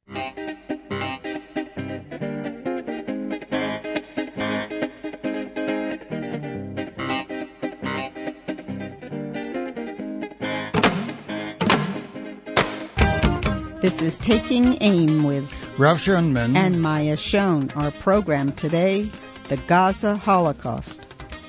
This is Taking Aim with Rav Schoenman and Maya Schoen. Our program today, the Gaza Holocaust.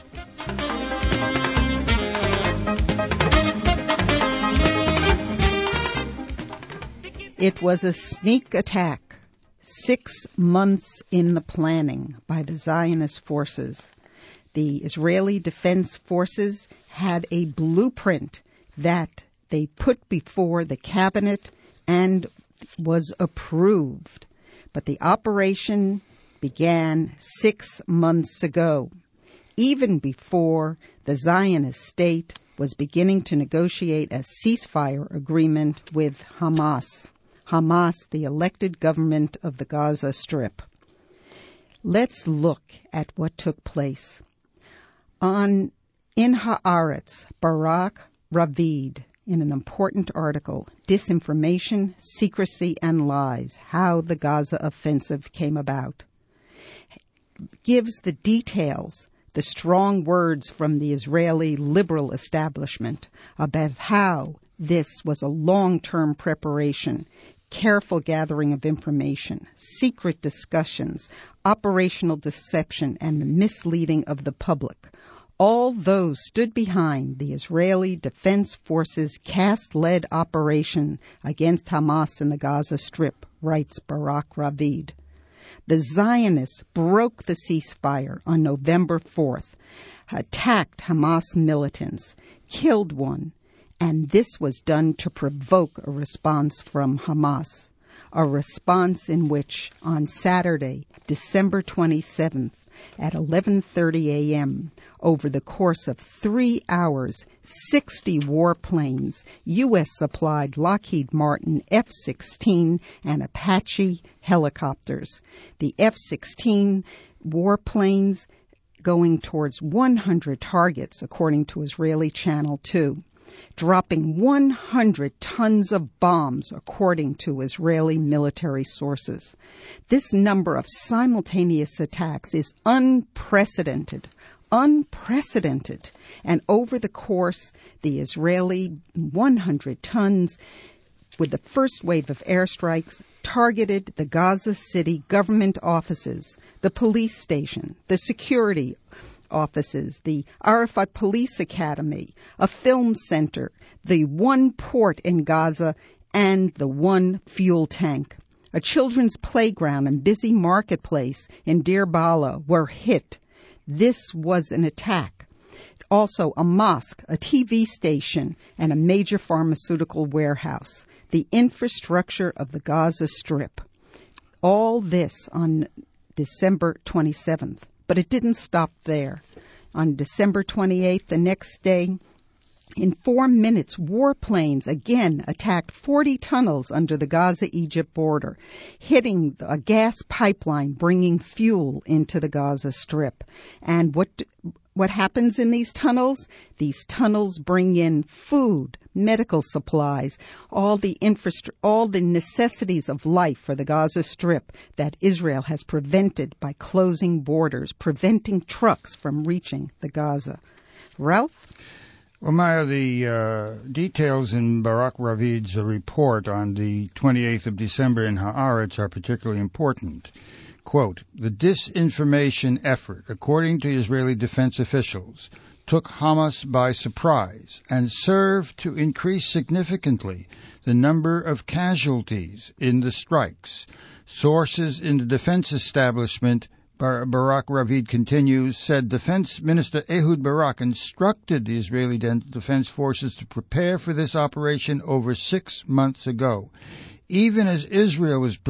It was a sneak attack, 6 months in the planning by the Zionist forces. The Israeli Defense Forces had a blueprint that they put before the cabinet and was approved. But the operation began 6 months ago, even before the Zionist state was beginning to negotiate a ceasefire agreement with Hamas. Hamas, the elected government of the Gaza Strip. Let's look at what took place. In Haaretz, Barak Ravid, in an important article, Disinformation, Secrecy, and Lies, How the Gaza Offensive Came About, gives the details, the strong words from the Israeli liberal establishment about how this was a long-term preparation, careful gathering of information, secret discussions, operational deception, and the misleading of the public. All those stood behind the Israeli Defense Forces caste-led operation against Hamas in the Gaza Strip, writes Barak Ravid. The Zionists broke the ceasefire on November 4th, attacked Hamas militants, killed one, and this was done to provoke a response from Hamas, a response in which on Saturday, December 27th, at 11:30 a.m., over the course of 3 hours, 60 warplanes, U.S.-supplied Lockheed Martin F-16 and Apache helicopters. The F-16 warplanes going towards 100 targets, according to Israeli Channel 2, dropping 100 tons of bombs, according to Israeli military sources. This number of simultaneous attacks is unprecedented. And over the course, the Israeli 100 tons, with the first wave of airstrikes, targeted the Gaza City government offices, the police station, the security offices, the Arafat Police Academy, a film center, the one port in Gaza, and the one fuel tank. A children's playground and busy marketplace in Deir Bala were hit. This was an attack. Also, a mosque, a TV station, and a major pharmaceutical warehouse. The infrastructure of the Gaza Strip. All this on December 27th. But it didn't stop there. On December 28th, the next day, in 4 minutes, warplanes again attacked 40 tunnels under the Gaza-Egypt border, hitting a gas pipeline bringing fuel into the Gaza Strip. And what happens in these tunnels? These tunnels bring in food, medical supplies, all the necessities of life for the Gaza Strip that Israel has prevented by closing borders, preventing trucks from reaching the Gaza. Ralph? Well, Maya, the details in Barak Ravid's report on the 28th of December in Haaretz are particularly important. Quote, the disinformation effort, according to Israeli defense officials, took Hamas by surprise and served to increase significantly the number of casualties in the strikes. Sources in the defense establishment, Barak Ravid continues, said Defense Minister Ehud Barak instructed the Israeli Defense Forces to prepare for this operation over 6 months ago. Even as Israel was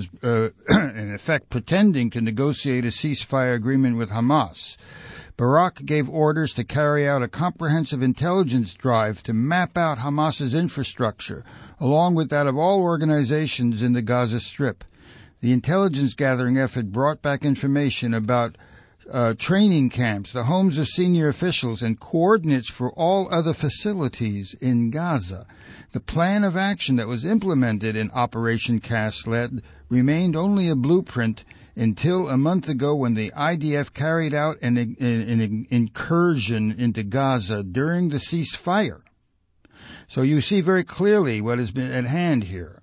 in effect pretending to negotiate a ceasefire agreement with Hamas, Barak gave orders to carry out a comprehensive intelligence drive to map out Hamas's infrastructure, along with that of all organizations in the Gaza Strip. The intelligence gathering effort brought back information about training camps, the homes of senior officials, and coordinates for all other facilities in Gaza. The plan of action that was implemented in Operation Cast Lead remained only a blueprint until a month ago when the IDF carried out an incursion into Gaza during the ceasefire. So you see very clearly what has been at hand here.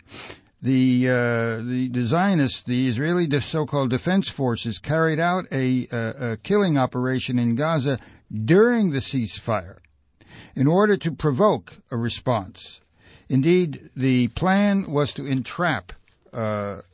The Zionists, the Israeli so-called defense forces, carried out a killing operation in Gaza during the ceasefire in order to provoke a response. Indeed, the plan was to entrap the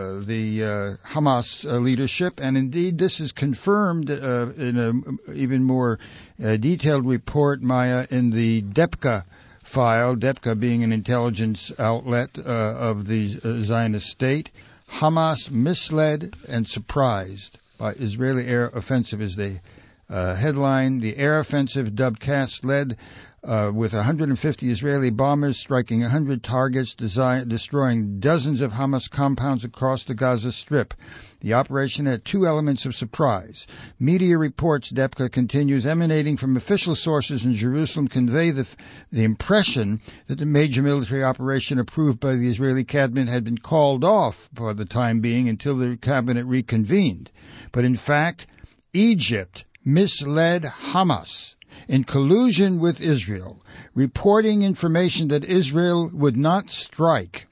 Hamas leadership, and indeed this is confirmed in an even more detailed report, Maya, in the DEPCA file, DEPCA being an intelligence outlet of the Zionist state. Hamas misled and surprised by Israeli air offensive is the headline. The air offensive, dubbed Cast Lead, with 150 Israeli bombers striking 100 targets, destroying dozens of Hamas compounds across the Gaza Strip. The operation had two elements of surprise. Media reports, DEPCA continues, emanating from official sources in Jerusalem convey the impression that the major military operation approved by the Israeli cabinet had been called off for the time being until the cabinet reconvened. But in fact, Egypt misled Hamas in collusion with Israel, reporting information that Israel would not strike,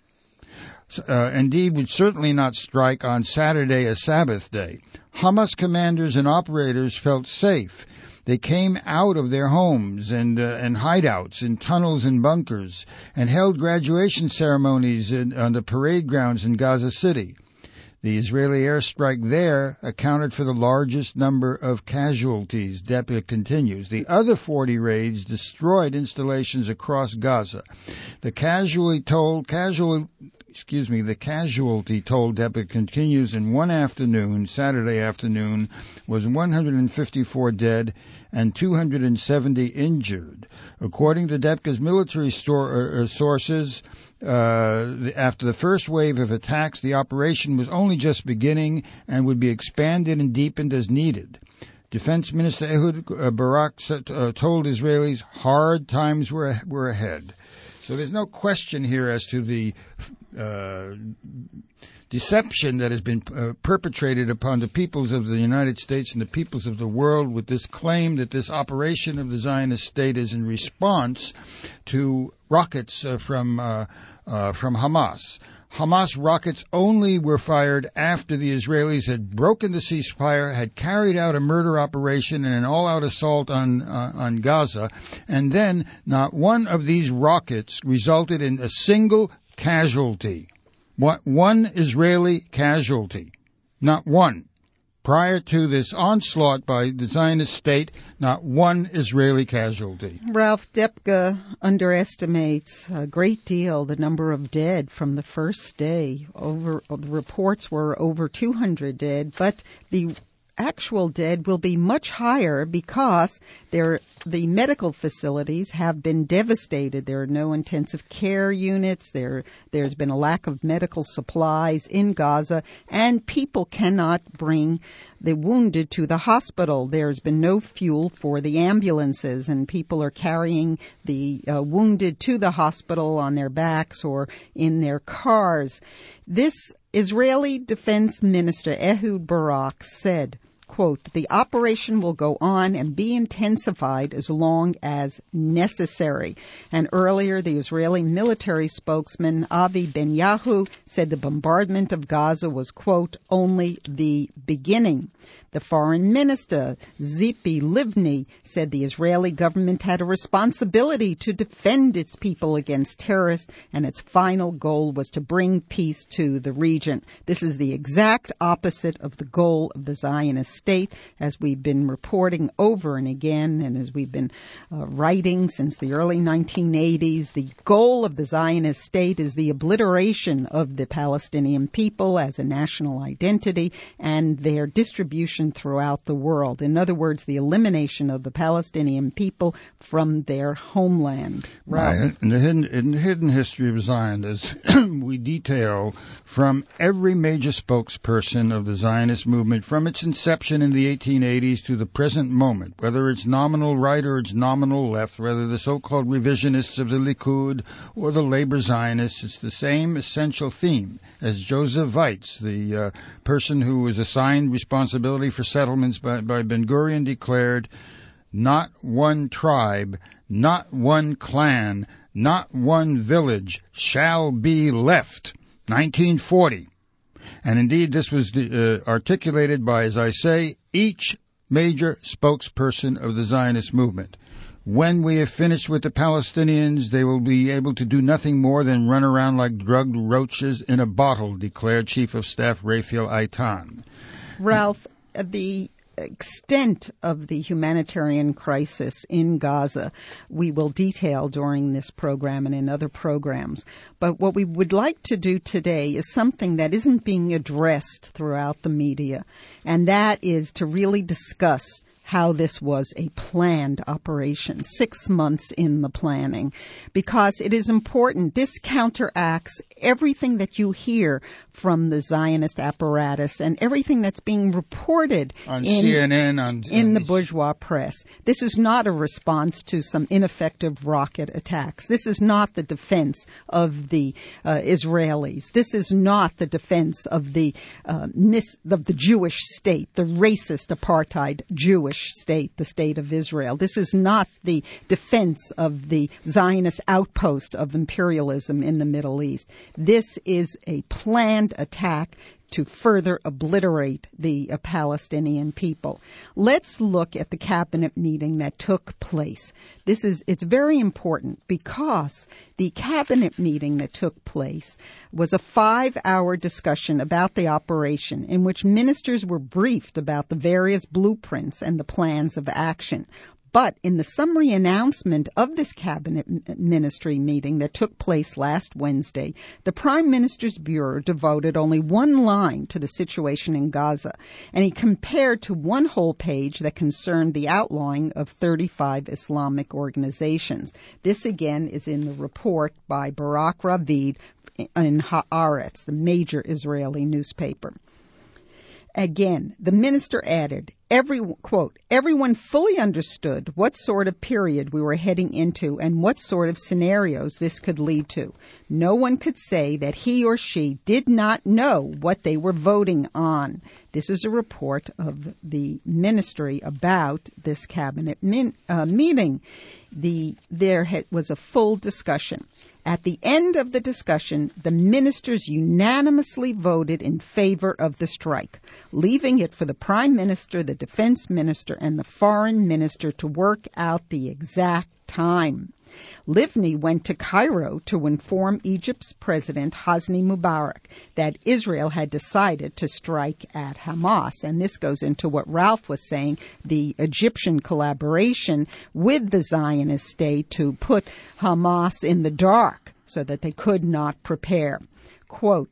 indeed would certainly not strike on Saturday, a Sabbath day. Hamas commanders and operators felt safe. They came out of their homes and hideouts in tunnels and bunkers and held graduation ceremonies on the parade grounds in Gaza City. The Israeli airstrike there accounted for the largest number of casualties. DEPCA continues. The other 40 raids destroyed installations across Gaza. The casualty toll, DEPCA continues, in one afternoon, Saturday afternoon, was 154 dead and 270 injured. According to DEPCA's military sources, after the first wave of attacks, the operation was only just beginning and would be expanded and deepened as needed. Defense Minister Ehud Barak told Israelis hard times were ahead. So there's no question here as to the deception that has been perpetrated upon the peoples of the United States and the peoples of the world with this claim that this operation of the Zionist state is in response to rockets from Hamas. Hamas rockets only were fired after the Israelis had broken the ceasefire, had carried out a murder operation and an all-out assault on Gaza, and then not one of these rockets resulted in a single casualty. One Israeli casualty. Not one. Prior to this onslaught by the Zionist state, not one Israeli casualty. Ralph, DEPCA underestimates a great deal the number of dead from the first day. The reports were over 200 dead, but the actual dead will be much higher because the medical facilities have been devastated. There are no intensive care units. There's been a lack of medical supplies in Gaza, and people cannot bring the wounded to the hospital. There's been no fuel for the ambulances, and people are carrying the wounded to the hospital on their backs or in their cars. This Israeli Defense Minister Ehud Barak said, quote, "The operation will go on and be intensified as long as necessary." And earlier, the Israeli military spokesman Avi Ben-Yahu said the bombardment of Gaza was, quote, "only the beginning." The foreign minister, Tzipi Livni, said the Israeli government had a responsibility to defend its people against terrorists, and its final goal was to bring peace to the region. This is the exact opposite of the goal of the Zionist state, as we've been reporting over and again, and as we've been writing since the early 1980s. The goal of the Zionist state is the obliteration of the Palestinian people as a national identity and their distribution throughout the world. In other words, the elimination of the Palestinian people from their homeland. Right. In the hidden history of Zion, as we detail from every major spokesperson of the Zionist movement from its inception inception in the 1880s to the present moment, whether it's nominal right or it's nominal left, whether the so-called revisionists of the Likud or the labor Zionists, it's the same essential theme as Joseph Weitz, the person who was assigned responsibility for settlements by Ben-Gurion, declared, "Not one tribe, not one clan, not one village shall be left." 1940. And indeed, this was articulated by, as I say, each major spokesperson of the Zionist movement. When we have finished with the Palestinians, they will be able to do nothing more than run around like drugged roaches in a bottle, declared Chief of Staff Raphael Eitan. Ralph, the extent of the humanitarian crisis in Gaza we will detail during this program and in other programs. But what we would like to do today is something that isn't being addressed throughout the media, and that is to really discuss how this was a planned operation, 6 months in the planning, because it is important. This counteracts everything that you hear from the Zionist apparatus and everything that's being reported on CNN, in the bourgeois press. This is not a response to some ineffective rocket attacks. This is not the defense of the Israelis. This is not the defense of the Jewish state, the racist apartheid Jewish state, the state of Israel. This is not the defense of the Zionist outpost of imperialism in the Middle East. This is a planned attack to further obliterate the Palestinian people. Let's look at the cabinet meeting that took place. It's very important because the cabinet meeting that took place was a 5-hour discussion about the operation in which ministers were briefed about the various blueprints and the plans of action. But in the summary announcement of this cabinet ministry meeting that took place last Wednesday, the Prime Minister's Bureau devoted only one line to the situation in Gaza, and he compared to one whole page that concerned the outlawing of 35 Islamic organizations. This again is in the report by Barak Ravid in Haaretz, the major Israeli newspaper. Again, the minister added, everyone fully understood what sort of period we were heading into and what sort of scenarios this could lead to. No one could say that he or she did not know what they were voting on. This is a report of the ministry about this cabinet meeting. There was a full discussion. At the end of the discussion, the ministers unanimously voted in favor of the strike, leaving it for the Prime Minister, the Defense Minister, and the Foreign Minister to work out the exact time. Livni went to Cairo to inform Egypt's President Hosni Mubarak that Israel had decided to strike at Hamas. And this goes into what Ralph was saying, the Egyptian collaboration with the Zionist state to put Hamas in the dark so that they could not prepare. Quote,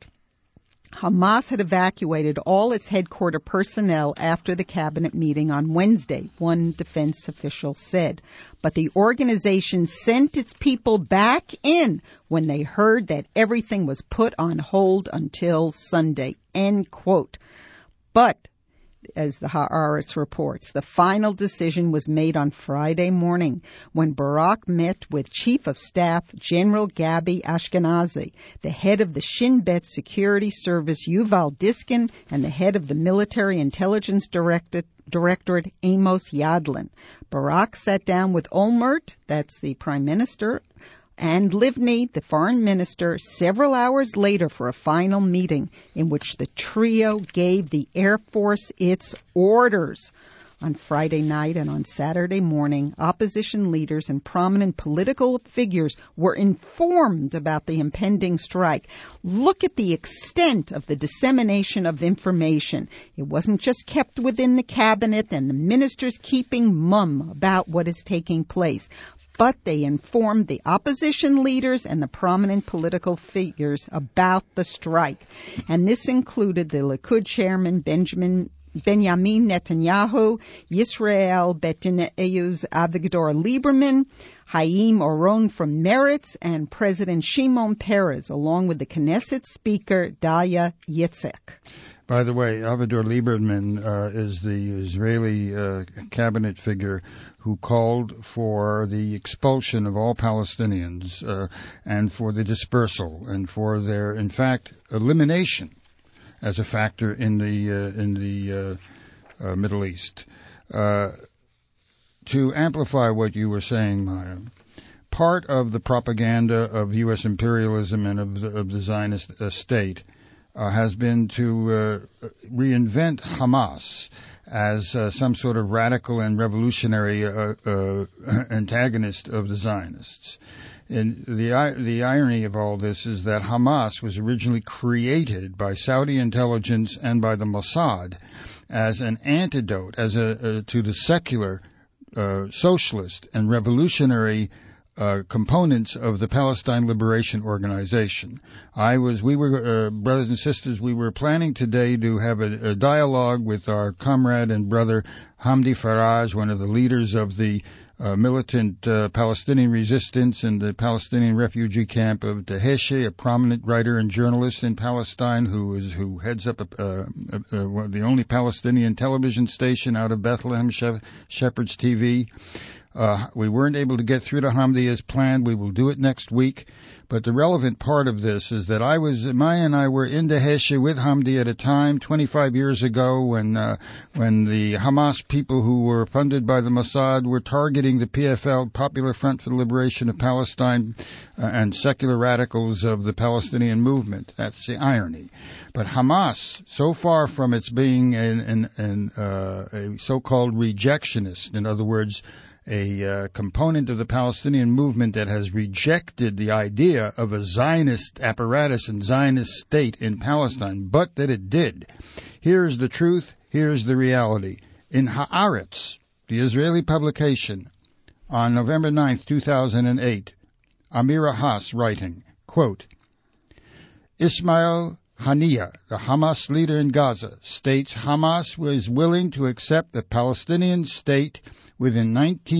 Hamas had evacuated all its headquarters personnel after the cabinet meeting on Wednesday, one defense official said. But the organization sent its people back in when they heard that everything was put on hold until Sunday, end quote. But, as the Haaretz reports, the final decision was made on Friday morning when Barak met with Chief of Staff General Gabi Ashkenazi, the head of the Shin Bet Security Service Yuval Diskin, and the head of the Military Intelligence Directorate Amos Yadlin. Barak sat down with Olmert, that's the Prime Minister, and Livni, the Foreign Minister, several hours later for a final meeting in which the trio gave the Air Force its orders. On Friday night and on Saturday morning, opposition leaders and prominent political figures were informed about the impending strike. Look at the extent of the dissemination of information. It wasn't just kept within the cabinet and the ministers keeping mum about what is taking place, but they informed the opposition leaders and the prominent political figures about the strike. And this included the Likud chairman, Benjamin Netanyahu, Yisrael Betineu's Avigdor Lieberman, Haim Oron from Meretz, and President Shimon Peres, along with the Knesset Speaker Dalia Yitzhak. By the way, Avigdor Lieberman is the Israeli cabinet figure who called for the expulsion of all Palestinians and for the dispersal and for their, in fact, elimination as a factor in the Middle East. To amplify what you were saying, Maya, part of the propaganda of U.S. imperialism and of the Zionist state has been to reinvent Hamas as some sort of radical and revolutionary antagonist of the Zionists. And the irony of all this is that Hamas was originally created by Saudi intelligence and by the Mossad as an antidote to the secular socialist and revolutionary components of the Palestine Liberation Organization. We were brothers and sisters, we were planning today to have a dialogue with our comrade and brother Hamdi Faraj, one of the leaders of the militant Palestinian resistance in the Palestinian refugee camp of Daheshe, a prominent writer and journalist in Palestine who heads up the only Palestinian television station out of Bethlehem, Shepherd's TV. We weren't able to get through to Hamdi as planned. We will do it next week. But the relevant part of this is that Maya and I were in Daheshe with Hamdi at a time 25 years ago when the Hamas people who were funded by the Mossad were targeting the PFL, Popular Front for the Liberation of Palestine, and secular radicals of the Palestinian movement. That's the irony. But Hamas, so far from its being a so-called rejectionist, in other words, a component of the Palestinian movement that has rejected the idea of a Zionist apparatus and Zionist state in Palestine, but that it did. Here's the truth, here's the reality. In Haaretz, the Israeli publication, on November 9th, 2008, Amira Haas writing, quote, Ismail Haniyeh, the Hamas leader in Gaza, states Hamas was willing to accept the Palestinian state within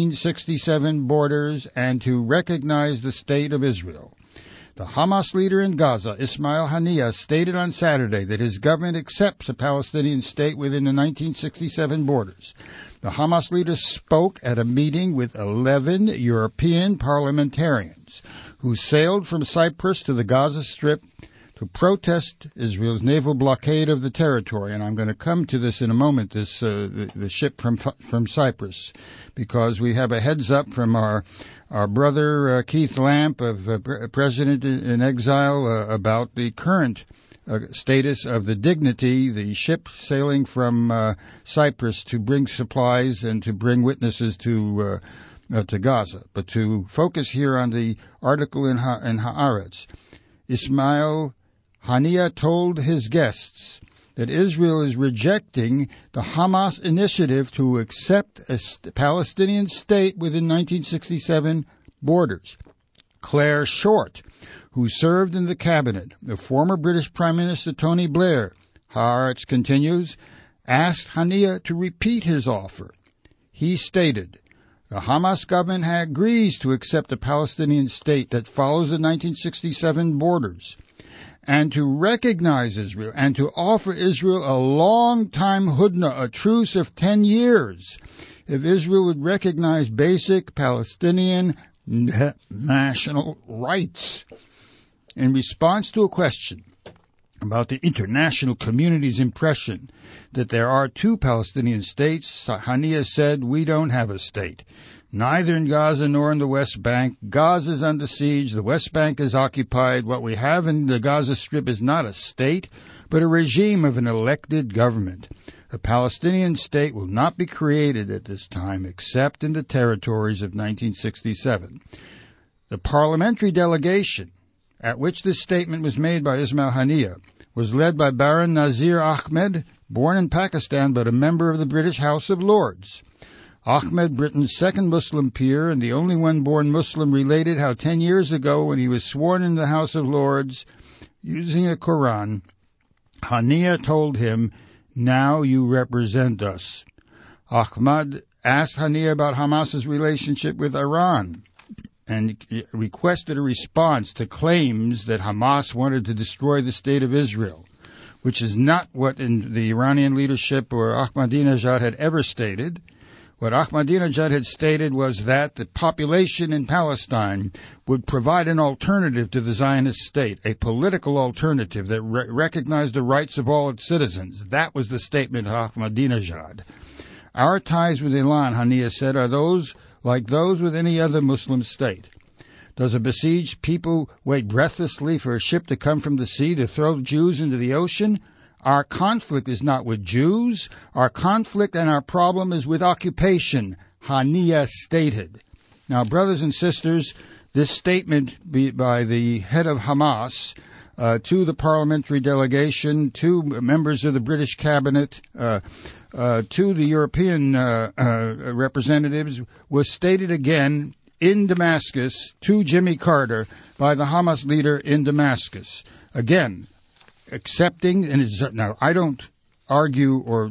1967 borders and to recognize the state of Israel. The Hamas leader in Gaza, Ismail Haniyeh, stated on Saturday that his government accepts a Palestinian state within the 1967 borders. The Hamas leader spoke at a meeting with 11 European parliamentarians who sailed from Cyprus to the Gaza Strip to protest Israel's naval blockade of the territory. And I'm going to come to this in a moment, the ship from Cyprus, because we have a heads up from our brother Keith Lamp, of President in Exile, about the current status of the Dignity, the ship sailing from Cyprus to bring supplies and to bring witnesses to Gaza. But to focus here on the article in Haaretz, Ismail Haniyeh told his guests that Israel is rejecting the Hamas initiative to accept a Palestinian state within 1967 borders. Claire Short, who served in the cabinet of former British Prime Minister Tony Blair, Haaretz continues, asked Haniyeh to repeat his offer. He stated, the Hamas government agrees to accept a Palestinian state that follows the 1967 borders, and to recognize Israel, and to offer Israel a long-time hudna, a truce of 10 years, if Israel would recognize basic Palestinian national rights. In response to a question about the international community's impression that there are two Palestinian states, Haniyeh said, we don't have a state. Neither in Gaza nor in the West Bank. Gaza is under siege. The West Bank is occupied. What we have in the Gaza Strip is not a state, but a regime of an elected government. A Palestinian state will not be created at this time except in the territories of 1967. The parliamentary delegation at which this statement was made by Ismail Haniyeh was led by Baron Nazir Ahmed, born in Pakistan but a member of the British House of Lords. Ahmed, Britain's second Muslim peer and the only one born Muslim, related how 10 years ago when he was sworn in the House of Lords using a Quran, Haniyeh told him, now you represent us. Ahmad asked Haniyeh about Hamas's relationship with Iran and requested a response to claims that Hamas wanted to destroy the state of Israel. which is not what the Iranian leadership or Ahmadinejad had ever stated. What Ahmadinejad had stated was that the population in Palestine would provide an alternative to the Zionist state, a political alternative that recognized the rights of all its citizens. That was the statement of Ahmadinejad. Our ties with Iran, Hania said, are those like those with any other Muslim state. Does a besieged people wait breathlessly for a ship to come from the sea to throw Jews into the ocean? Our conflict is not with Jews. Our conflict and our problem is with occupation, Hania stated. Now, brothers and sisters, this statement by the head of Hamas to the parliamentary delegation, to members of the British cabinet, to the European representatives, was stated again in Damascus to Jimmy Carter by the Hamas leader in Damascus. Again, accepting, and now I don't argue or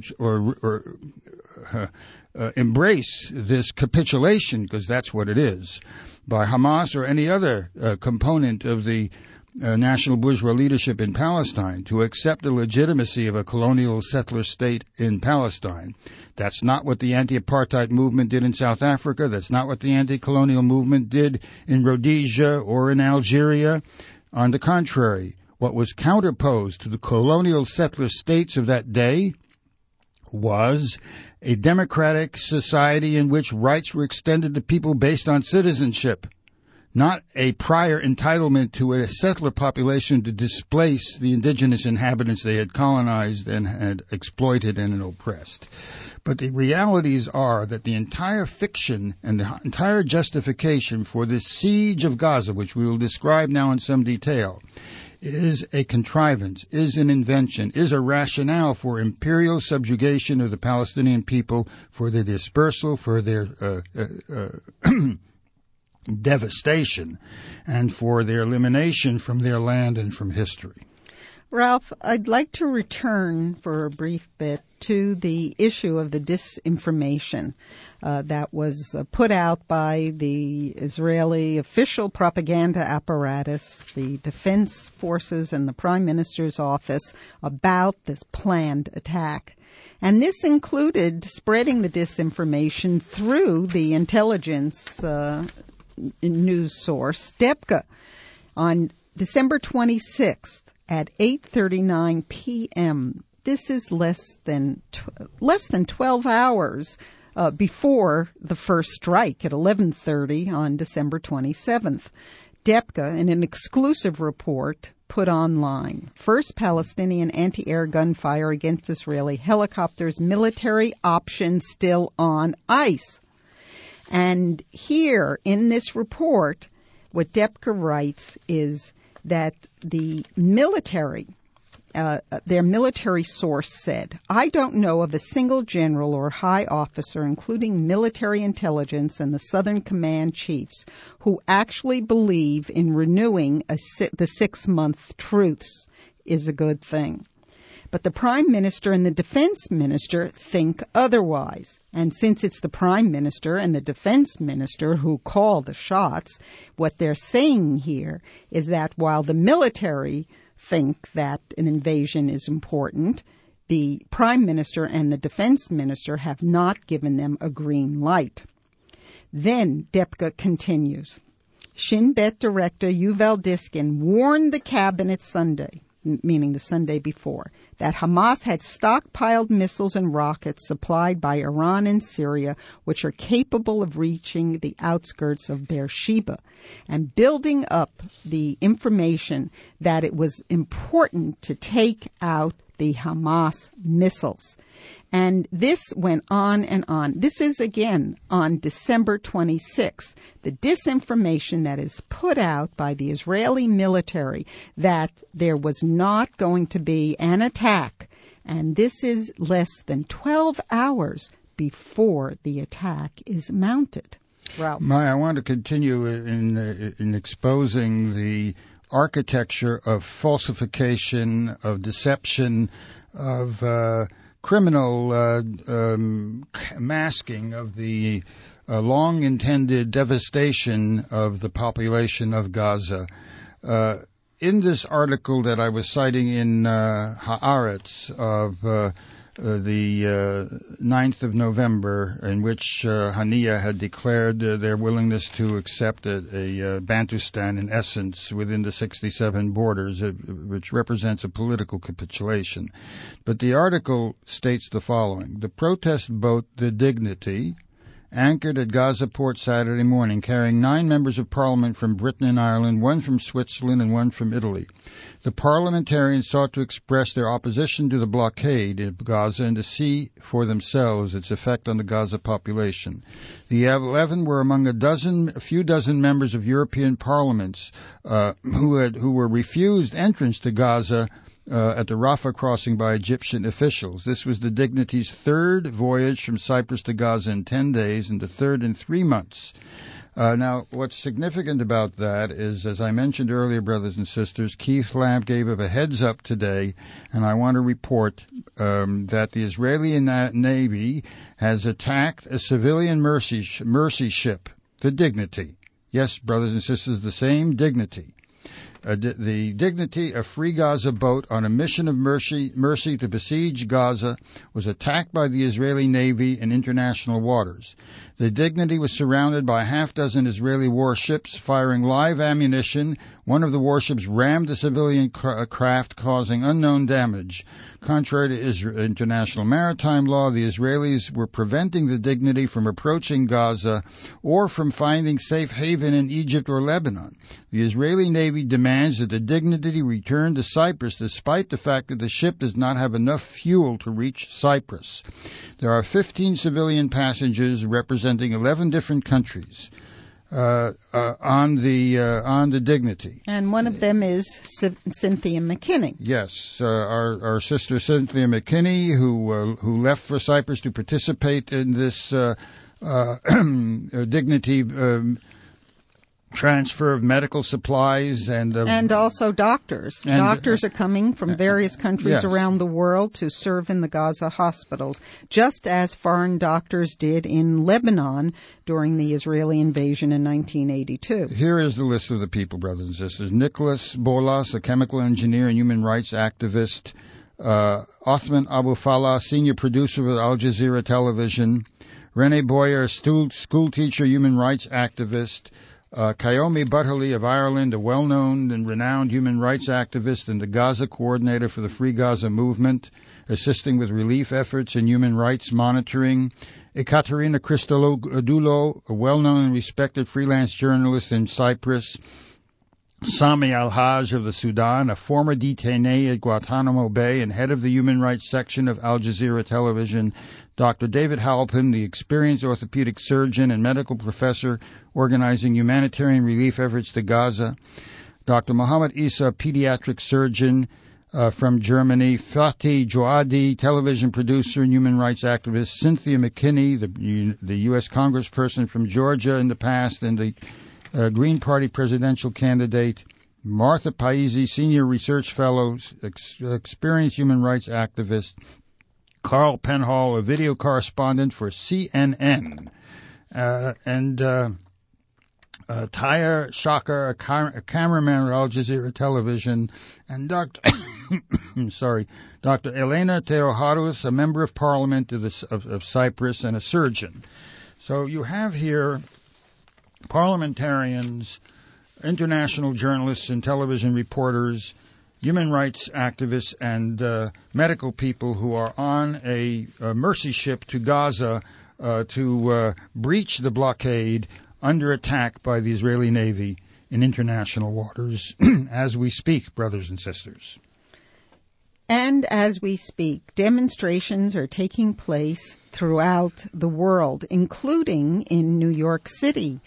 embrace this capitulation, because that's what it is, by Hamas or any other component of the national bourgeois leadership in Palestine, to accept the legitimacy of a colonial settler state in Palestine. That's not what the anti-apartheid movement did in South Africa. That's not what the anti-colonial movement did in Rhodesia or in Algeria. On the contrary, what was counterposed to the colonial settler states of that day was a democratic society in which rights were extended to people based on citizenship, not a prior entitlement to a settler population to displace the indigenous inhabitants they had colonized and had exploited and oppressed. But the realities are that the entire fiction and the entire justification for this siege of Gaza, which we will describe now in some detail, is a contrivance, is an invention, is a rationale for imperial subjugation of the Palestinian people, for their dispersal, for their devastation, and for their elimination from their land and from history. Ralph, I'd like to return for a brief bit to the issue of the disinformation that was put out by the Israeli official propaganda apparatus, the Defense Forces, and the Prime Minister's office about this planned attack. And this included spreading the disinformation through the intelligence news source, Debka, on December 26th. At 8:39 p.m., this is less than 12 hours before the first strike at 11:30 on December 27th. Debka, in an exclusive report put online, first Palestinian anti-air gunfire against Israeli helicopters, military option still on ice. And here in this report, what Debka writes is that the military, their military source said, I don't know of a single general or high officer, including military intelligence and the Southern Command chiefs, who actually believe in renewing the 6-month truce is a good thing. But the Prime Minister and the Defense Minister think otherwise. And since it's the Prime Minister and the Defense Minister who call the shots, what they're saying here is that while the military think that an invasion is important, the Prime Minister and the Defense Minister have not given them a green light. Then Debka continues. Shin Bet Director Yuval Diskin warned the cabinet Sunday, meaning the Sunday before, that Hamas had stockpiled missiles and rockets supplied by Iran and Syria, which are capable of reaching the outskirts of Beersheba, and building up the information that it was important to take out the Hamas missiles. And this went on and on. This is, again, on December 26th. The disinformation that is put out by the Israeli military that there was not going to be an attack. And this is less than 12 hours before the attack is mounted. Ralph. Maya, I want to continue in exposing the architecture of falsification, of deception, of criminal masking of the long-intended devastation of the population of Gaza. in this article that I was citing in Haaretz of the 9th of November, in which Haniya had declared their willingness to accept a Bantustan, in essence, within the 67 borders, which represents a political capitulation. But the article states the following. The protest boat, the Dignity, anchored at Gaza port Saturday morning, carrying 9 members of parliament from Britain and Ireland, 1 from Switzerland and 1 from Italy. The parliamentarians sought to express their opposition to the blockade of Gaza and to see for themselves its effect on the Gaza population. The 11 were among a few dozen members of European parliaments who were refused entrance to Gaza at the Rafah crossing by Egyptian officials. This was the Dignity's 3rd voyage from Cyprus to Gaza in 10 days and the 3rd in 3 months. Now, what's significant about that is, as I mentioned earlier, brothers and sisters, Keith Lamp gave a heads up today, and I want to report that the Israeli Navy has attacked a civilian mercy ship, the Dignity. Yes, brothers and sisters, the same Dignity. The Dignity, a Free Gaza boat on a mission of mercy to besiege Gaza, was attacked by the Israeli Navy in international waters. The Dignity was surrounded by a half-dozen Israeli warships firing live ammunition. One of the warships rammed the civilian craft, causing unknown damage. Contrary to international maritime law, the Israelis were preventing the Dignity from approaching Gaza or from finding safe haven in Egypt or Lebanon. The Israeli Navy demands that the Dignity return to Cyprus, despite the fact that the ship does not have enough fuel to reach Cyprus. There are 15 civilian passengers representing 11 different countries on the Dignity, and one of them is Cynthia McKinney. Yes, our sister Cynthia McKinney, who left for Cyprus to participate in this Dignity transfer of medical supplies and also doctors. Doctors are coming from various countries around the world to serve in the Gaza hospitals, just as foreign doctors did in Lebanon during the Israeli invasion in 1982. Here is the list of the people, brothers and sisters. Nicholas Bolas, a chemical engineer and human rights activist. Othman Abu Falah, senior producer with Al Jazeera Television. Rene Boyer, school teacher, human rights activist. Kayomi Butterly of Ireland, a well-known and renowned human rights activist and the Gaza coordinator for the Free Gaza movement, assisting with relief efforts and human rights monitoring. Ekaterina Christodoulou, a well-known and respected freelance journalist in Cyprus. Sami Al-Haj of the Sudan, a former detainee at Guantanamo Bay and head of the human rights section of Al Jazeera Television. Dr. David Halpin, the experienced orthopedic surgeon and medical professor organizing humanitarian relief efforts to Gaza. Dr. Mohammed Isa, pediatric surgeon from Germany. Fatih Joadi, television producer and human rights activist. Cynthia McKinney, the U.S. congressperson from Georgia in the past and the Green Party presidential candidate. Martha Paisi, senior research fellow, experienced human rights activist. Carl Penhall, a video correspondent for CNN, and Tyre Shakar, a cameraman at Al Jazeera Television, and Dr. Elena Theoharous, a member of parliament of Cyprus and a surgeon. So you have here parliamentarians, international journalists and television reporters, human rights activists, and medical people who are on a mercy ship to Gaza to breach the blockade under attack by the Israeli Navy in international waters as we speak, brothers and sisters. And as we speak, demonstrations are taking place throughout the world, including in New York City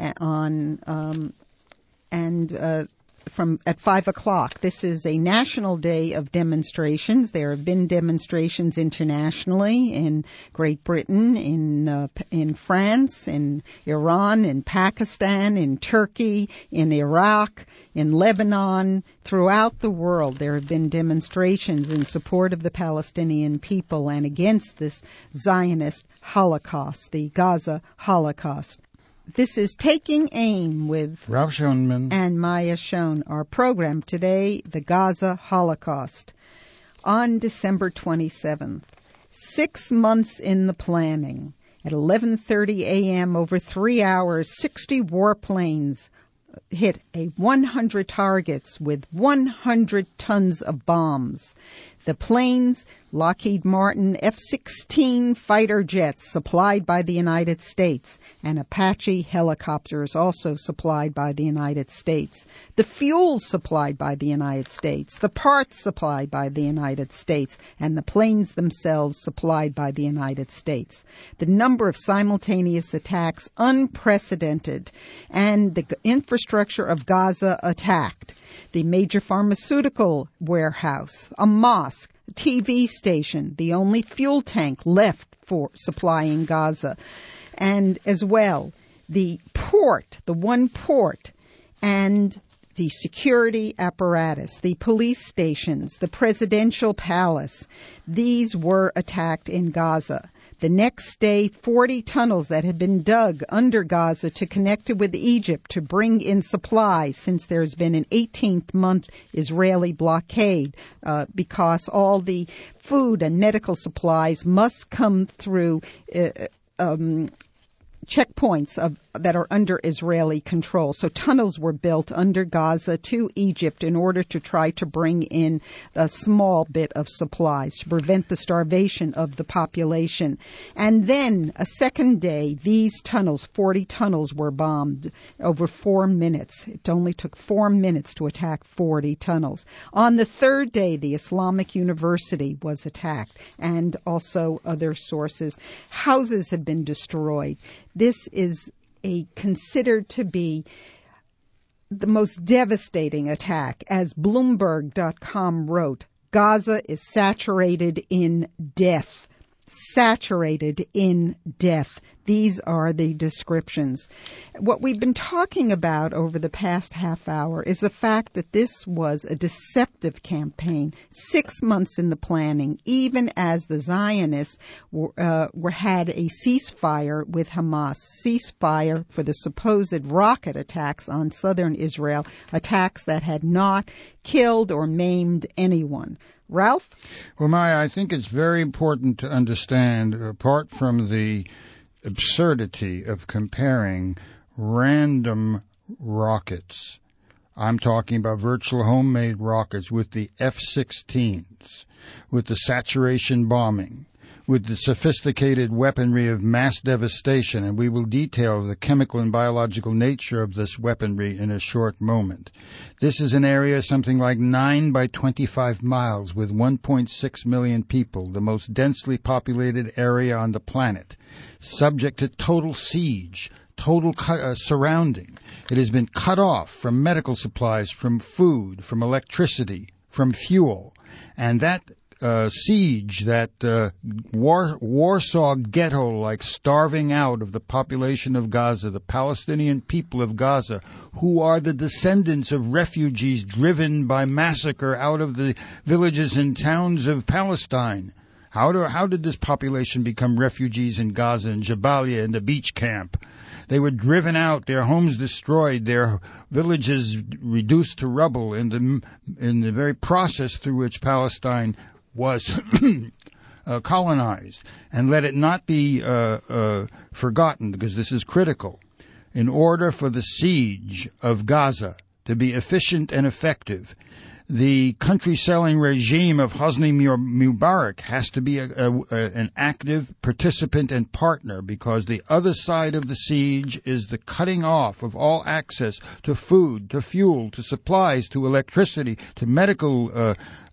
from at 5 o'clock. This is a national day of demonstrations. There have been demonstrations internationally in Great Britain, in France, in Iran, in Pakistan, in Turkey, in Iraq, in Lebanon. Throughout the world, there have been demonstrations in support of the Palestinian people and against this Zionist Holocaust, the Gaza Holocaust. This is Taking Aim with Ralph Schoenman and Maya Schoen. Our program today, the Gaza Holocaust, on December 27th. 6 months in the planning. At 11:30 a.m., over 3 hours, 60 warplanes hit 100 targets with 100 tons of bombs. The planes, Lockheed Martin F-16 fighter jets supplied by the United States, and Apache helicopters also supplied by the United States. The fuel supplied by the United States, the parts supplied by the United States, and the planes themselves supplied by the United States. The number of simultaneous attacks unprecedented, and the infrastructure of Gaza attacked. The major pharmaceutical warehouse, a mosque, a TV station, the only fuel tank left for supplying Gaza, and as well the port, the one port, and the security apparatus, the police stations, the presidential palace. These were attacked in Gaza. The next day, 40 tunnels that had been dug under Gaza to connect it with Egypt to bring in supplies, since there's been an 18th-month Israeli blockade, because all the food and medical supplies must come through checkpoints that are under Israeli control. So tunnels were built under Gaza to Egypt in order to try to bring in a small bit of supplies to prevent the starvation of the population. And then a second day, these tunnels, 40 tunnels, were bombed over 4 minutes. It only took 4 minutes to attack 40 tunnels. On the third day, the Islamic University was attacked, and also other sources. Houses had been destroyed. This is considered to be the most devastating attack. As Bloomberg.com wrote, Gaza is saturated in death. Saturated in death. These are the descriptions. What we've been talking about over the past half hour is the fact that this was a deceptive campaign, 6 months in the planning, even as the Zionists had a ceasefire with Hamas, ceasefire for the supposed rocket attacks on southern Israel, attacks that had not killed or maimed anyone. Ralph? Well, Maya, I think it's very important to understand, apart from the absurdity of comparing random rockets, I'm talking about virtual homemade rockets, with the F-16s, with the saturation bombing, with the sophisticated weaponry of mass devastation, and we will detail the chemical and biological nature of this weaponry in a short moment. This is an area something like 9 by 25 miles with 1.6 million people, the most densely populated area on the planet, subject to total siege, total surrounding. It has been cut off from medical supplies, from food, from electricity, from fuel, and that siege, that Warsaw ghetto-like starving out of the population of Gaza, the Palestinian people of Gaza, who are the descendants of refugees driven by massacre out of the villages and towns of Palestine. How did this population become refugees in Gaza and Jabalia in the beach camp? They were driven out, their homes destroyed, their villages reduced to rubble in the very process through which Palestine was colonized. And let it not be forgotten, because this is critical. In order for the siege of Gaza to be efficient and effective, the country-selling regime of Hosni Mubarak has to be an active participant and partner, because the other side of the siege is the cutting off of all access to food, to fuel, to supplies, to electricity, to medical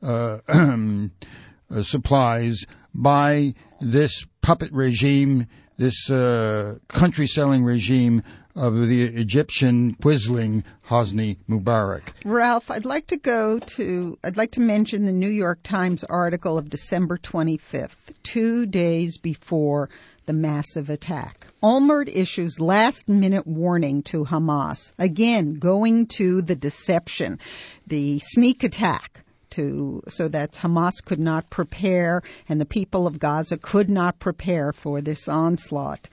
supplies by this puppet regime, this country-selling regime of the Egyptian quisling Hosni Mubarak. Ralph, I'd like to mention the New York Times article of December 25th, 2 days before the massive attack. Olmert issues last-minute warning to Hamas, again going to the deception, the sneak attack, so that Hamas could not prepare and the people of Gaza could not prepare for this onslaught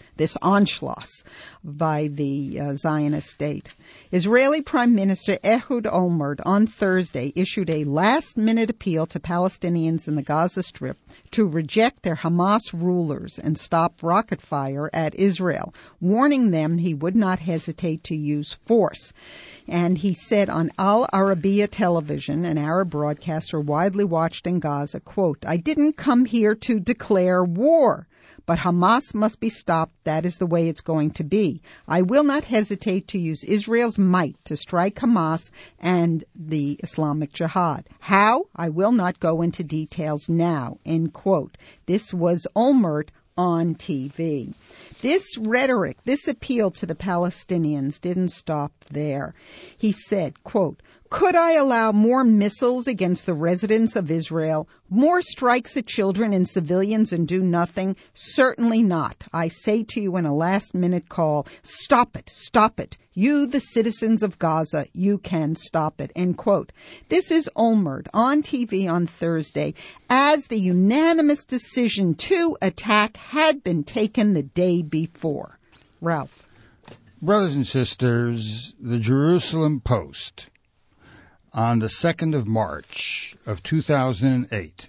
by the Zionist state. Israeli Prime Minister Ehud Olmert on Thursday issued a last-minute appeal to Palestinians in the Gaza Strip to reject their Hamas rulers and stop rocket fire at Israel, warning them he would not hesitate to use force. And he said on Al Arabiya television, an Arab broadcaster widely watched in Gaza, quote, "I didn't come here to declare war, but Hamas must be stopped. That is the way it's going to be. I will not hesitate to use Israel's might to strike Hamas and the Islamic Jihad. How? I will not go into details now," end quote. This was Olmert on TV. This rhetoric, this appeal to the Palestinians didn't stop there. He said, quote, "Could I allow more missiles against the residents of Israel, more strikes at children and civilians and do nothing? Certainly not. I say to you in a last-minute call, stop it, stop it. You, the citizens of Gaza, you can stop it," end quote. This is Olmert on TV on Thursday as the unanimous decision to attack had been taken the day before. Ralph. Brothers and sisters, the Jerusalem Post on the 2nd of March of 2008.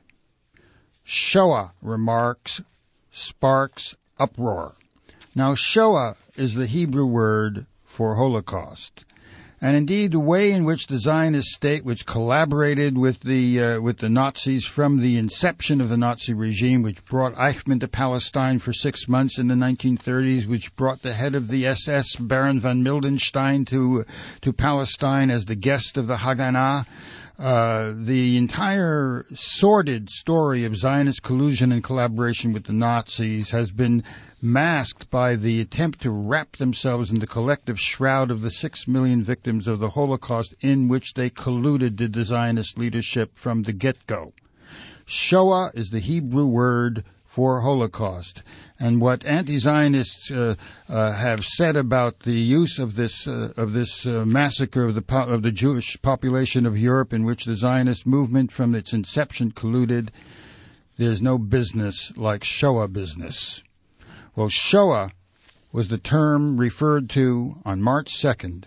Shoah remarks sparks uproar. Now, Shoah is the Hebrew word for Holocaust. And indeed, the way in which the Zionist state, which collaborated with the Nazis from the inception of the Nazi regime, which brought Eichmann to Palestine for 6 months in the 1930s, which brought the head of the SS, Baron von Mildenstein, to Palestine as the guest of the Haganah. The entire sordid story of Zionist collusion and collaboration with the Nazis has been masked by the attempt to wrap themselves in the collective shroud of the 6 million victims of the Holocaust in which they colluded with the Zionist leadership from the get-go. Shoah is the Hebrew word for Holocaust. And what anti-Zionists have said about the use of this massacre of the Jewish population of Europe, in which the Zionist movement from its inception colluded, there's no business like Shoah business. Well, Shoah was the term referred to on March 2nd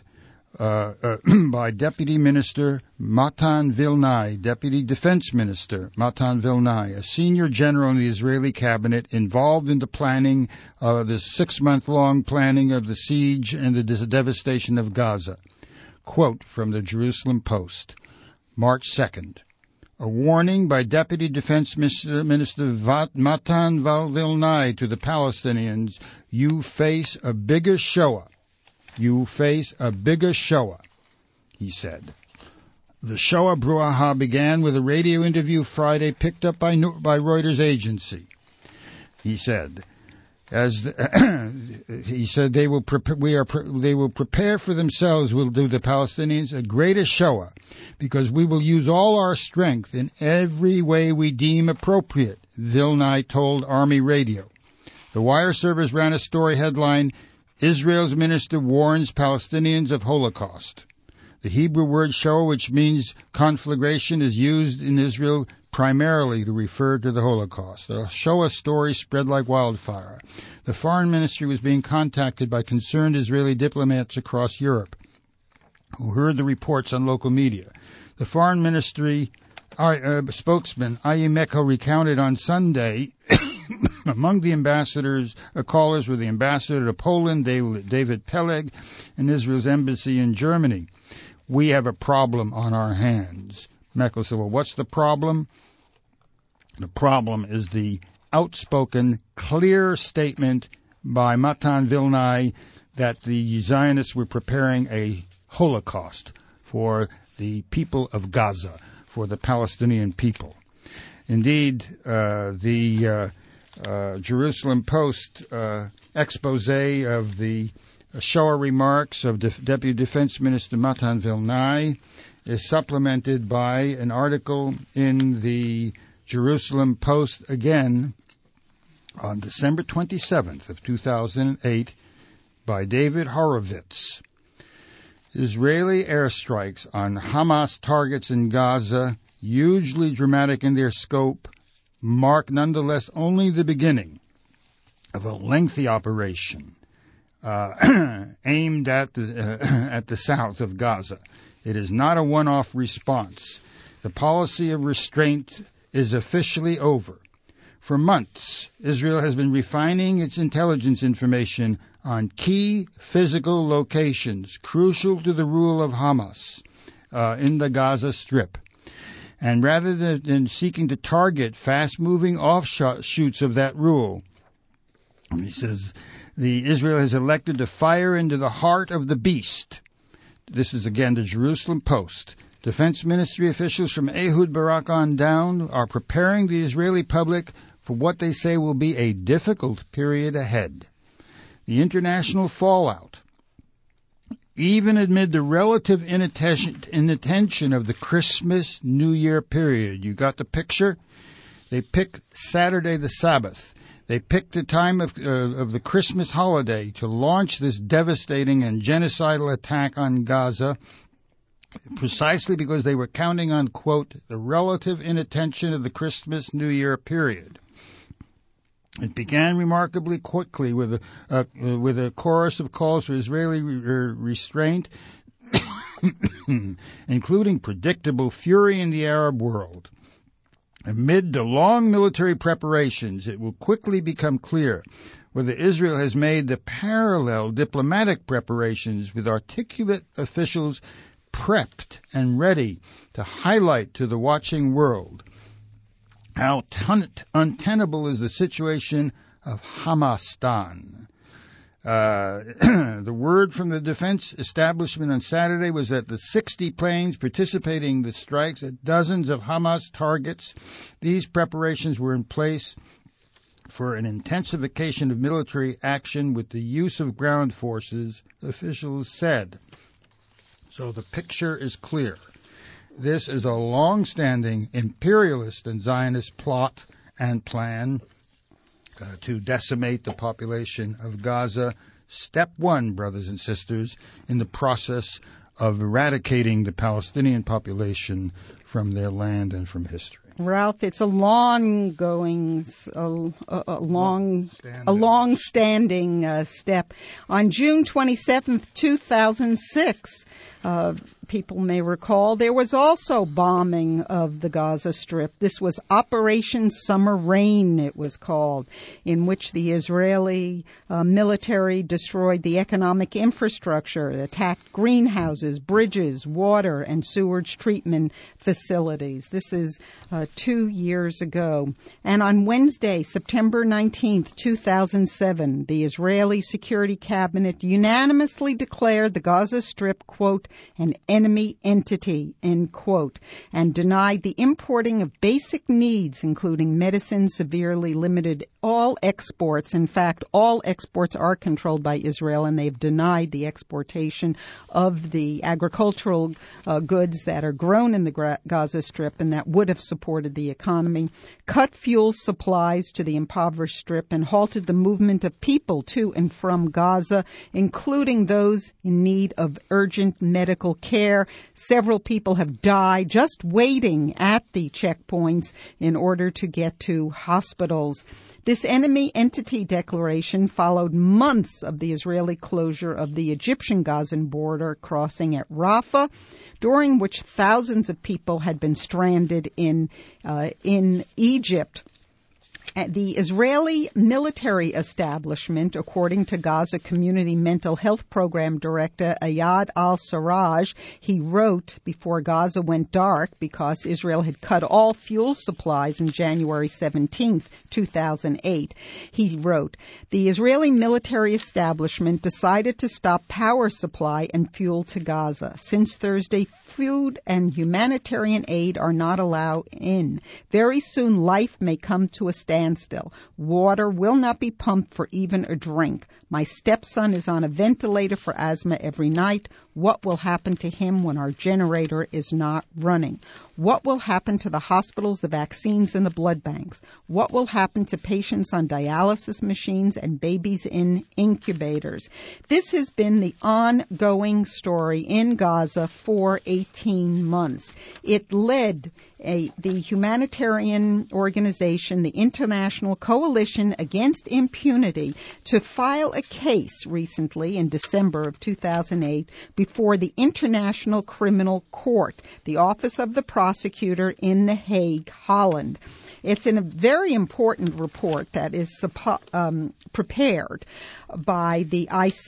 by Deputy Minister Matan Vilnai, Deputy Defense Minister Matan Vilnai, a senior general in the Israeli cabinet involved in the planning of the 6-month-long planning of the siege and the devastation of Gaza. Quote from the Jerusalem Post, March 2nd. A warning by Deputy Defense Minister Matan Vilnai to the Palestinians: you face a bigger Shoah. You face a bigger Shoah, he said. The Shoah brouhaha began with a radio interview Friday picked up by Reuters agency. He said, they will prepare for themselves, will do the Palestinians, a greater Shoah, because we will use all our strength in every way we deem appropriate, Vilnai told Army Radio. The wire service ran a story headline, Israel's minister warns Palestinians of Holocaust. The Hebrew word Shoah, which means conflagration, is used in Israel primarily to refer to the Holocaust. The Shoah story spread like wildfire. The foreign ministry was being contacted by concerned Israeli diplomats across Europe who heard the reports on local media. The foreign ministry spokesman Ayi Meko recounted on Sunday among the callers were the ambassador to Poland, David Peleg, and Israel's embassy in Germany. We have a problem on our hands. Meko said, well, what's the problem? The problem is the outspoken, clear statement by Matan Vilnai that the Zionists were preparing a Holocaust for the people of Gaza, for the Palestinian people. Indeed, the Jerusalem Post expose of the Shoah remarks of Deputy Defense Minister Matan Vilnai is supplemented by an article in the Jerusalem Post again on December 27th of 2008 by David Horowitz. Israeli airstrikes on Hamas targets in Gaza hugely dramatic in their scope, mark nonetheless only the beginning of a lengthy operation aimed at the south of Gaza. It is not a one-off response. The policy of restraint is officially over. For months, Israel has been refining its intelligence information on key physical locations crucial to the rule of Hamas in the Gaza Strip. And rather than seeking to target fast-moving offshoots of that rule, he says, Israel has elected to fire into the heart of the beast. This is again the Jerusalem Post. Defense Ministry officials from Ehud Barak on down are preparing the Israeli public for what they say will be a difficult period ahead. The international fallout, even amid the relative inattention of the Christmas New Year period. You got the picture? They picked Saturday the Sabbath. They picked the time of the Christmas holiday to launch this devastating and genocidal attack on Gaza, precisely because they were counting on, quote, the relative inattention of the Christmas New Year period. It began remarkably quickly with a chorus of calls for Israeli restraint, including predictable fury in the Arab world. Amid the long military preparations, it will quickly become clear whether Israel has made the parallel diplomatic preparations with articulate officials prepped and ready to highlight to the watching world how untenable is the situation of Hamastan. The word from the defense establishment on Saturday was that the 60 planes participating in the strikes at dozens of Hamas targets, these preparations were in place for an intensification of military action with the use of ground forces, officials said. So the picture is clear. This is a long-standing imperialist and Zionist plot and plan to decimate the population of Gaza. Step one, brothers and sisters, in the process of eradicating the Palestinian population from their land and from history. Ralph, it's a long-standing step. On June 27th, 2006, people may recall, there was also bombing of the Gaza Strip. This was Operation Summer Rain, it was called, in which the Israeli military destroyed the economic infrastructure, attacked greenhouses, bridges, water, and sewage treatment facilities. This is 2 years ago. And on Wednesday, September 19th, 2007, the Israeli Security Cabinet unanimously declared the Gaza Strip, quote, an enemy entity, end quote, and denied the importing of basic needs, including medicine, severely limited all exports. In fact, all exports are controlled by Israel, and they've denied the exportation of the agricultural goods that are grown in the Gaza Strip and that would have supported the economy, cut fuel supplies to the impoverished Strip, and halted the movement of people to and from Gaza, including those in need of urgent medical care. Several people have died just waiting at the checkpoints in order to get to hospitals. This enemy entity declaration followed months of the Israeli closure of the Egyptian-Gazan border crossing at Rafah, during which thousands of people had been stranded in Egypt. The Israeli military establishment, according to Gaza Community Mental Health Program Director Ayad al-Sarraj, he wrote before Gaza went dark because Israel had cut all fuel supplies on January 17, 2008. He wrote, the Israeli military establishment decided to stop power supply and fuel to Gaza. Since Thursday, food and humanitarian aid are not allowed in. Very soon, life may come to a standstill. Water will not be pumped for even a drink. My stepson is on a ventilator for asthma every night. What will happen to him when our generator is not running? What will happen to the hospitals, the vaccines, and the blood banks? What will happen to patients on dialysis machines and babies in incubators? This has been the ongoing story in Gaza for 18 months. It led the humanitarian organization, the International Coalition Against Impunity, to file a case recently in December of 2008 before the International Criminal Court, the Office of the Prosecutor in The Hague, Holland. It's in a very important report that is prepared by the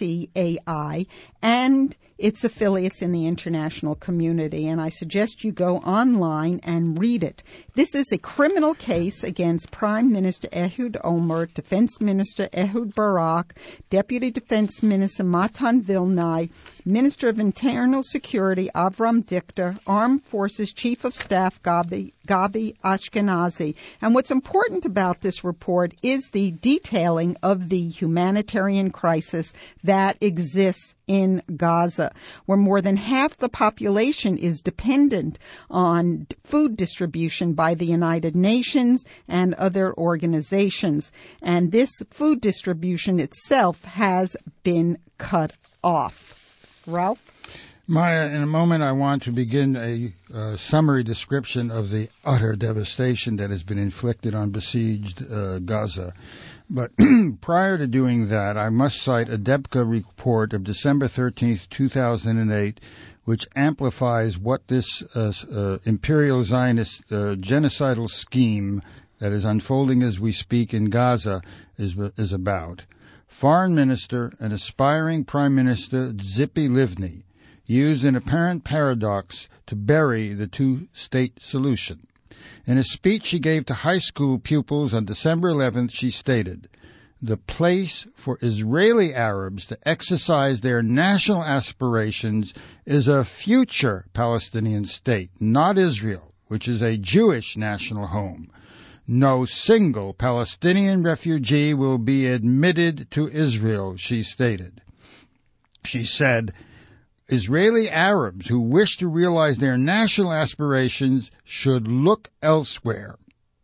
ICAI and its affiliates in the international community, and I suggest you go online and read it. This is a criminal case against Prime Minister Ehud Olmert, Defense Minister Ehud Barak, Deputy Defense Minister Matan Vilnai, Minister of Internal Security Avram Dichter, Armed Forces Chief of Staff Gabi Ashkenazi. And what's important about this report is the detailing of the humanitarian crisis that exists in Gaza, where more than half the population is dependent on food distribution by the United Nations and other organizations. And this food distribution itself has been cut off. Ralph? Maya, in a moment I want to begin a summary description of the utter devastation that has been inflicted on besieged Gaza. But prior to doing that, I must cite a DEBCA report of December 13th, 2008, which amplifies what this imperial Zionist genocidal scheme that is unfolding as we speak in Gaza is about. Foreign Minister and aspiring Prime Minister Tzipi Livni used an apparent paradox to bury the two-state solution. In a speech she gave to high school pupils on December 11th, she stated, "The place for Israeli Arabs to exercise their national aspirations is a future Palestinian state, not Israel, which is a Jewish national home. No single Palestinian refugee will be admitted to Israel," she stated. She said, "Israeli Arabs who wish to realize their national aspirations should look elsewhere."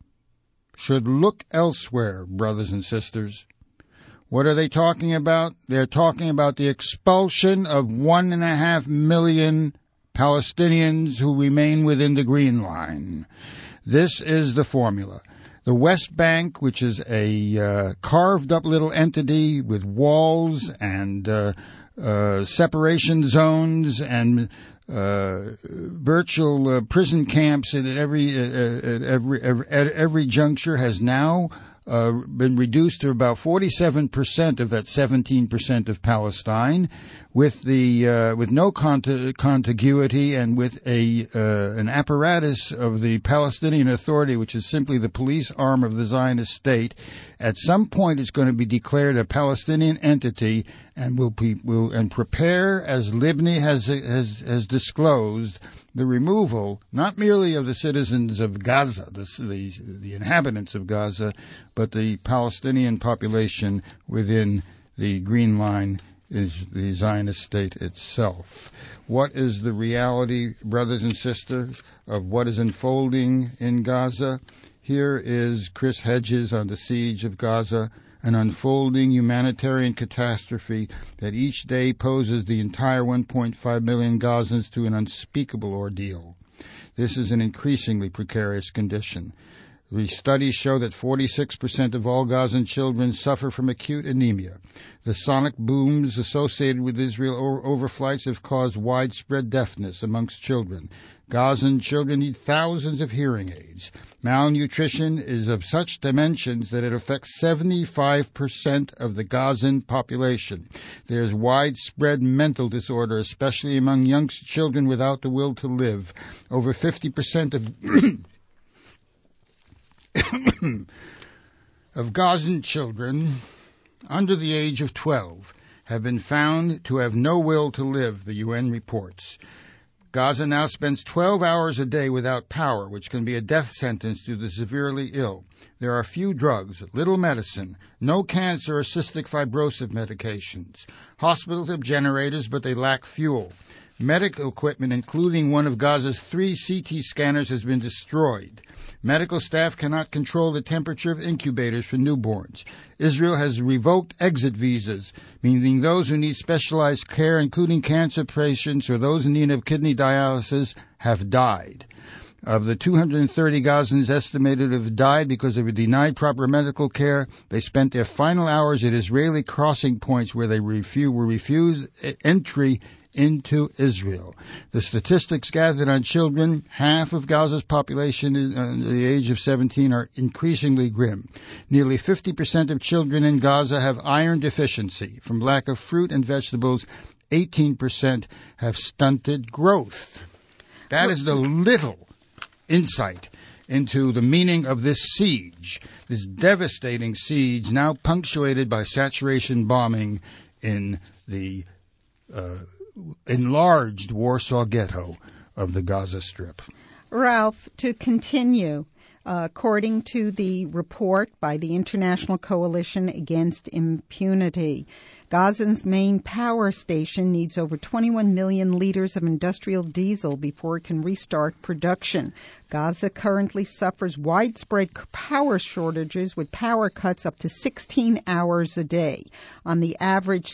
Should look elsewhere, brothers and sisters. What are they talking about? They're talking about the expulsion of 1.5 million Palestinians who remain within the Green Line. This is the formula. The West Bank, which is a carved-up little entity with walls and separation zones and virtual prison camps at every juncture, has now been reduced to about 47% of that 17% of Palestine, with no contiguity and with an apparatus of the Palestinian Authority, which is simply the police arm of the Zionist state. At some point, it's going to be declared a Palestinian entity, and will prepare, as Libni has disclosed, the removal not merely of the citizens of Gaza, the inhabitants of Gaza, but the Palestinian population within the Green Line is the Zionist state itself. What is the reality, brothers and sisters, of what is unfolding in Gaza? Here is Chris Hedges on the siege of Gaza, an unfolding humanitarian catastrophe that each day poses the entire 1.5 million Gazans to an unspeakable ordeal. This is an increasingly precarious condition. The studies show that 46% of all Gazan children suffer from acute anemia. The sonic booms associated with Israel overflights have caused widespread deafness amongst children. Gazan children need thousands of hearing aids. Malnutrition is of such dimensions that it affects 75% of the Gazan population. There's widespread mental disorder, especially among young children without the will to live. Over 50% of Gazan children under the age of 12 have been found to have no will to live, the UN reports. Gaza now spends 12 hours a day without power, which can be a death sentence to the severely ill. There are few drugs, little medicine, no cancer or cystic fibrosis medications. Hospitals have generators, but they lack fuel. Medical equipment, including one of Gaza's 3 CT scanners, has been destroyed. Medical staff cannot control the temperature of incubators for newborns. Israel has revoked exit visas, meaning those who need specialized care, including cancer patients or those in need of kidney dialysis, have died. Of the 230 Gazans estimated to have died because they were denied proper medical care, they spent their final hours at Israeli crossing points where they were refused entry into Israel. The statistics gathered on children, half of Gaza's population under the age of 17, are increasingly grim. Nearly 50% of children in Gaza have iron deficiency. From lack of fruit and vegetables, 18% have stunted growth. That is the little insight into the meaning of this siege, this devastating siege now punctuated by saturation bombing in the enlarged Warsaw Ghetto of the Gaza Strip. Ralph, to continue, according to the report by the International Coalition Against Impunity, Gaza's main power station needs over 21 million liters of industrial diesel before it can restart production. Gaza currently suffers widespread power shortages with power cuts up to 16 hours a day. On the average,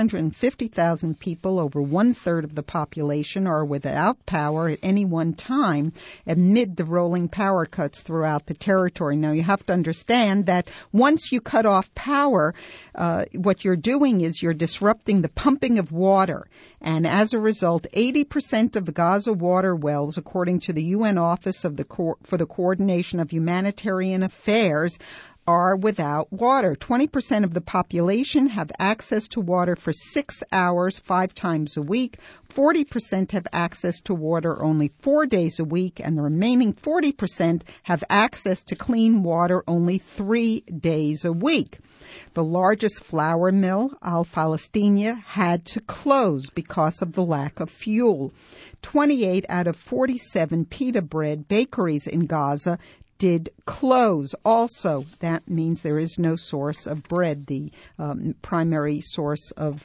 650,000 people, over one-third of the population, are without power at any one time amid the rolling power cuts throughout the territory. Now, you have to understand that once you cut off power, what you're doing is you're disrupting the pumping of water. And as a result, 80% of the Gaza water wells, according to the UN Office for the Coordination of Humanitarian Affairs, are without water. 20% of the population have access to water for 6 hours, 5 times a week. 40% have access to water only 4 days a week, and the remaining 40% have access to clean water only 3 days a week. The largest flour mill, Al Falastiniya, had to close because of the lack of fuel. 28 out of 47 pita bread bakeries in Gaza did close. Also, that means there is no source of bread, the primary source of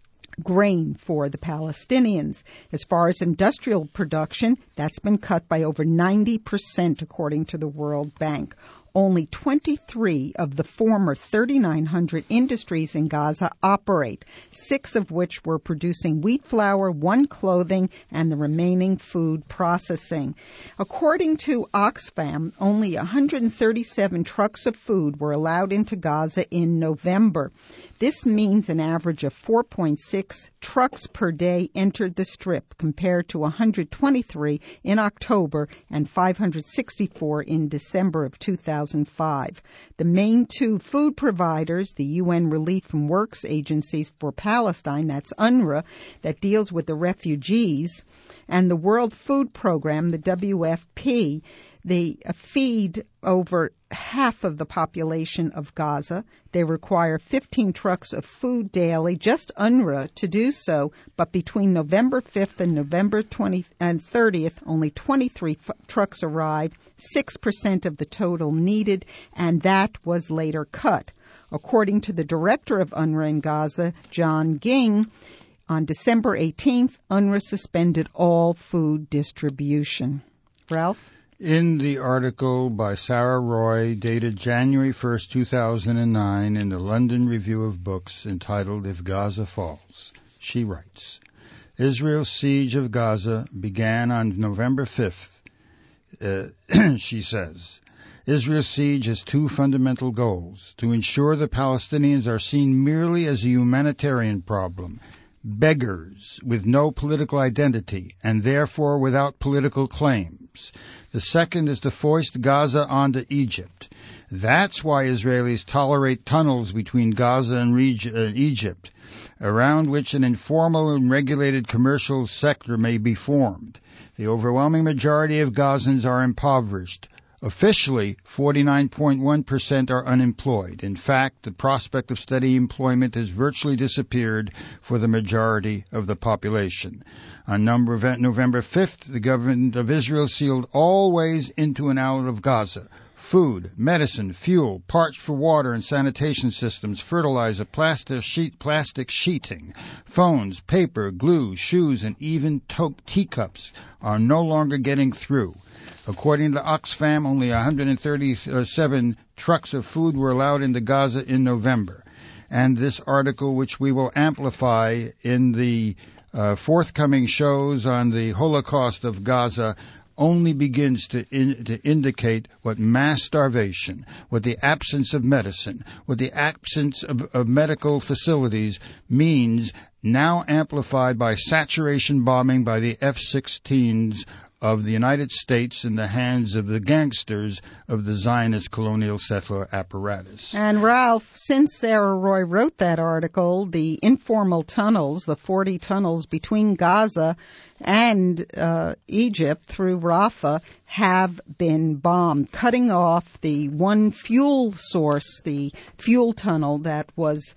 grain for the Palestinians. As far as industrial production, that's been cut by over 90%, according to the World Bank. Only 23 of the former 3,900 industries in Gaza operate, 6 of which were producing wheat flour, 1 clothing, and the remaining food processing. According to Oxfam, only 137 trucks of food were allowed into Gaza in November. This means an average of 4.6 trucks per day entered the Strip, compared to 123 in October and 564 in December of 2005. The main 2 food providers, the UN Relief and Works Agencies for Palestine, that's UNRWA, that deals with the refugees, and the World Food Program, the WFP, they feed over half of the population of Gaza. They require 15 trucks of food daily, just UNRWA to do so, but between November 5th and November 20th and 30th, only 23 trucks arrived, 6% of the total needed, and that was later cut. According to the director of UNRWA in Gaza, John Ging, on December 18th, UNRWA suspended all food distribution. Ralph? In the article by Sarah Roy, dated January 1st, 2009, in the London Review of Books, entitled If Gaza Falls, she writes, Israel's siege of Gaza began on November 5th. She says, Israel's siege has 2 fundamental goals: to ensure the Palestinians are seen merely as a humanitarian problem, beggars with no political identity, and therefore without political claims. The second is to foist Gaza onto Egypt. That's why Israelis tolerate tunnels between Gaza and Egypt, around which an informal and regulated commercial sector may be formed. The overwhelming majority of Gazans are impoverished. Officially, 49.1% are unemployed. In fact, the prospect of steady employment has virtually disappeared for the majority of the population. On November 5th, the government of Israel sealed all ways into and out of Gaza. food, medicine, fuel, parts for water and sanitation systems, fertilizer, plastic sheeting, phones, paper, glue, shoes, and even teacups are no longer getting through. According to Oxfam, only 137 trucks of food were allowed into Gaza in November. And this article, which we will amplify in the forthcoming shows on the Holocaust of Gaza, only begins to indicate what mass starvation, what the absence of medicine, what the absence of medical facilities means, now amplified by saturation bombing by the F-16s of the United States in the hands of the gangsters of the Zionist colonial settler apparatus. And Ralph, since Sarah Roy wrote that article, the informal tunnels, the 40 tunnels between Gaza and Egypt through Rafah have been bombed, cutting off the one fuel source, the fuel tunnel that was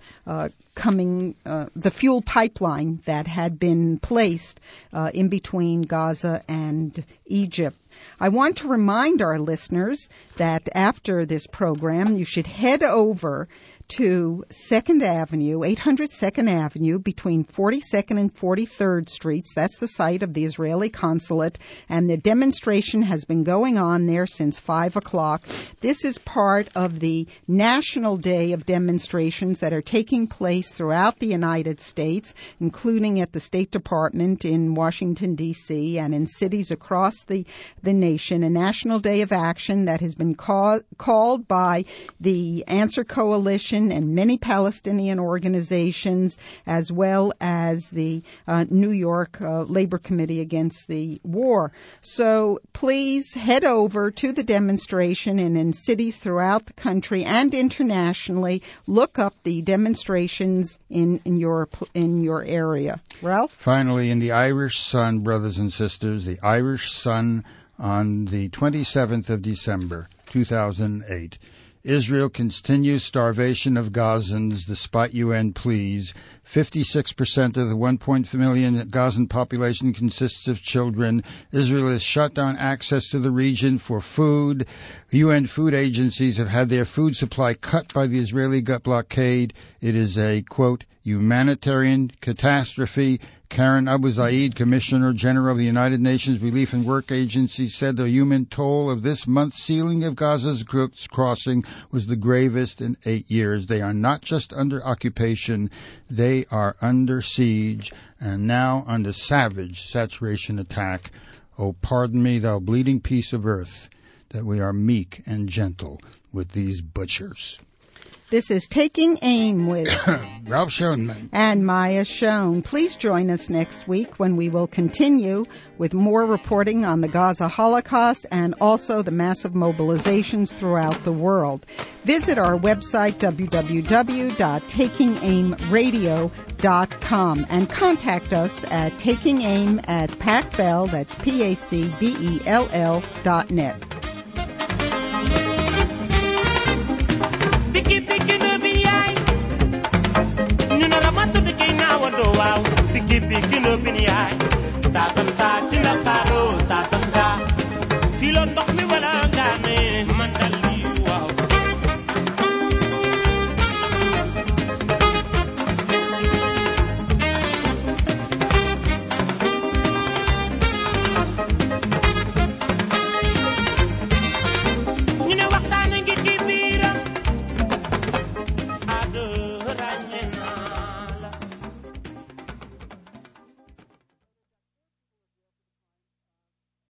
the fuel pipeline that had been placed in between Gaza and Egypt. I want to remind our listeners that after this program, you should head over to 2nd Avenue, 800 2nd Avenue, between 42nd and 43rd Streets. That's the site of the Israeli consulate, and the demonstration has been going on there since 5 o'clock. This is part of the National Day of demonstrations that are taking place throughout the United States, including at the State Department in Washington, D.C., and in cities across the nation. A National Day of Action that has been called by the Answer Coalition and many Palestinian organizations, as well as the New York Labor Committee Against the War. So please head over to the demonstration, and in cities throughout the country and internationally, look up the demonstrations in your area. Ralph? Finally, in the Irish Sun, brothers and sisters, the Irish Sun on the 27th of December, 2008. Israel continues starvation of Gazans despite UN pleas. 56% of the 1.5 million Gazan population consists of children. Israel has shut down access to the region for food. UN food agencies have had their food supply cut by the Israeli blockade. It is a, quote, humanitarian catastrophe. Karen Abu Zaid, Commissioner General of the United Nations Relief and Work Agency, said the human toll of this month's sealing of Gaza's crossing was the gravest in 8 years. They are not just under occupation, they are under siege and now under savage saturation attack. Oh, pardon me, thou bleeding piece of earth, that we are meek and gentle with these butchers. This is Taking Aim with Ralph Schoenman and Maya Schoen. Please join us next week when we will continue with more reporting on the Gaza Holocaust and also the massive mobilizations throughout the world. Visit our website, www.takingaimradio.com, and contact us at takingaim@pacbell, that's PACBELL.net.